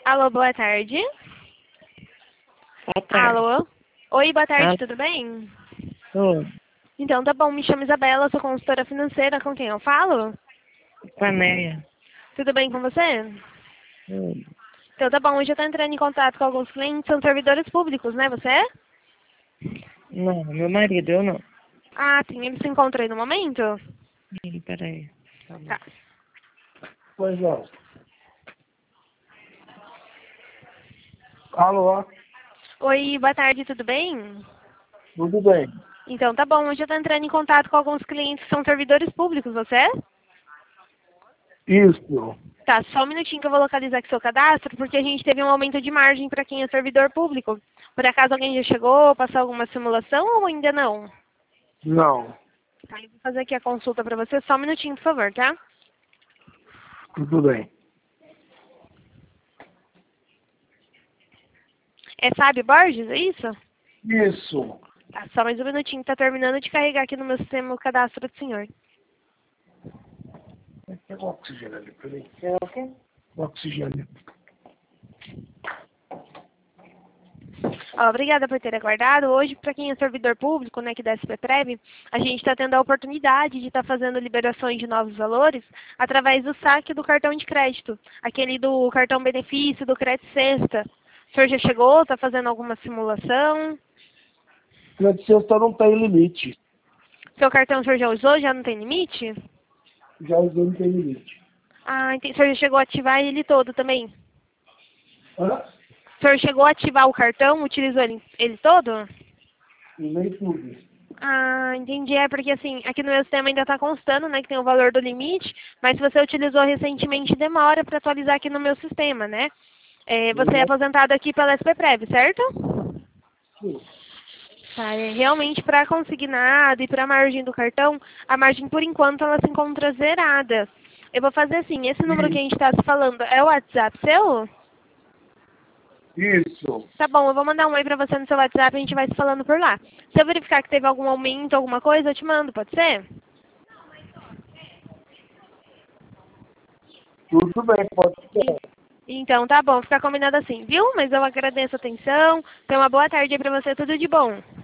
Alô, boa tarde. Boa tarde. Alô? Oi, boa tarde, Ah, tudo bem? tô. Então tá bom, me chamo Isabela, sou consultora financeira, com quem eu falo? Paneia. Tudo bem com você? Hum. Então tá bom, hoje eu tô entrando em contato com alguns clientes, são servidores públicos, né, você é? Não, meu marido, eu não. Ah, sim, ele se encontra aí no momento? Peraí. Tá. Pois não. Alô, Oi, boa tarde, tudo bem? tudo bem? Então tá bom, hoje eu tô entrando em contato com alguns clientes que são servidores públicos, você é? Isso. Tá, só um minutinho que eu vou localizar aqui seu cadastro, porque a gente teve um aumento de margem para quem é servidor público. Por acaso alguém já chegou, passou alguma simulação ou ainda não? Não, Tá, eu vou fazer aqui a consulta para você, só um minutinho, por favor, tá? tudo bem. É Fábio Borges, é isso? Isso. Tá, só mais um minutinho, tá terminando de carregar aqui no meu sistema o cadastro do senhor. Pega o oxigênio ali, peraí. É o quê? O oxigênio. Ó, obrigada por ter aguardado. Hoje, para quem é servidor público, né, que da SPPrev, a gente está tendo a oportunidade de estar fazendo liberações de novos valores através do saque do cartão de crédito, aquele do cartão benefício, do crédito sexta. O senhor já chegou, está fazendo alguma simulação? Crédito sexta não tem limite. Seu cartão o senhor já usou, já não tem limite? Já usei, não tem limite. Ah, entendi. O senhor já chegou a ativar ele todo também? Hã? O senhor chegou a ativar o cartão, utilizou ele todo? Nem tudo. Ah, entendi. É porque assim, aqui no meu sistema ainda está constando, né, que tem o valor do limite, mas se você utilizou recentemente, demora para atualizar aqui no meu sistema, né? É, você é aposentado aqui pela SPPrev, certo? Sim. Tá, realmente para consignado e para a margem do cartão, a margem por enquanto ela se encontra zerada. Eu vou fazer assim, esse número que a gente está se falando é o WhatsApp seu? Isso. Tá bom, eu vou mandar um oi pra você no seu WhatsApp e a gente vai se falando por lá. Se eu verificar que teve algum aumento, alguma coisa, eu te mando, pode ser? Tudo bem, pode ser. Então tá bom, fica combinado assim, viu? Mas eu agradeço a atenção. Tenha uma boa tarde aí pra você, tudo de bom.